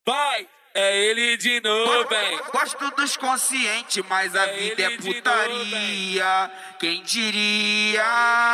Vai, é ele de novo, hein? Gosto dos conscientes, mas a vida é putaria. Quem diria?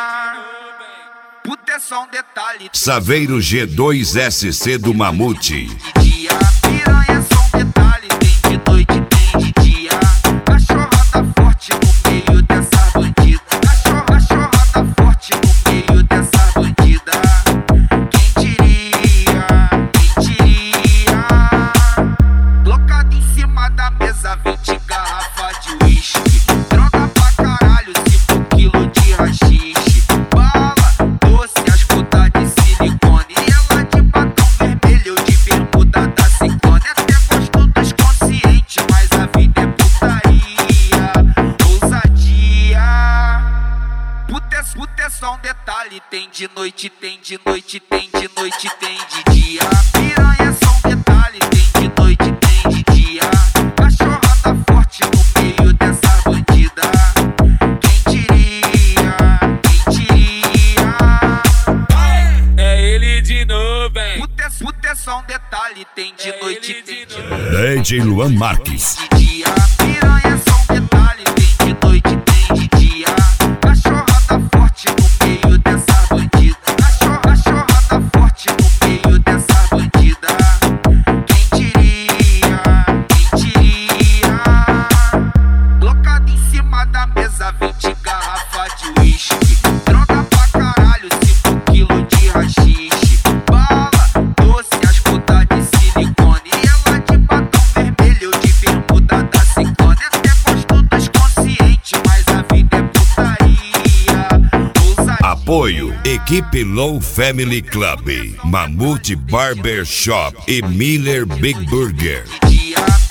Puta é só um detalhe. Saveiro G2SC do Mamute. De dia, piranha é só um detalhe. Tem de noite, tem de dia. Cachorrada forte no meio dessa bandida. Cachorrada forte no meio dessa bandida. Quem diria? Quem diria? Locado em cima da mesa, 20 garrafas de uísque. Droga pra caralho, 5 quilos de rachixe. Bala, doce, as putas de silicone. E ela de batom vermelho, de bermuda da Ciclone. Até gosto dos conscientes, mas a vida é putaria. Ousadia. Puta é só um detalhe. Tem de noite, tem de noite, tem de noite, tem de dia. Piranha é só um detalhe. Tem de noite, tem de dia. Cachorrada forte no meio dessa bandida. Quem diria? Quem diria? É ele de novo, hein? Puta é só um detalhe. Tem de noite, tem de noite. DJ Luan Marques. De dia, piranha é só um detalhe. Tem de noite, tem de dia. Cachorrada forte no meio dessa bandida. Cachorrada forte no meio dessa bandida. Quem diria? Quem diria? Locado em cima da mesa, 20 garrafas de uísque. Droga pra caralho, 5 quilos de rachixe. Bala, doce, as putas de silicone. E ela de batom vermelho, de bermuda da Ciclone. Até gosto dos conscientes, mas a vida é putaria. Ousadia. Apoio Equipe Low Family Club, Mamute Barber Shop e Miller Big Burger. Dia,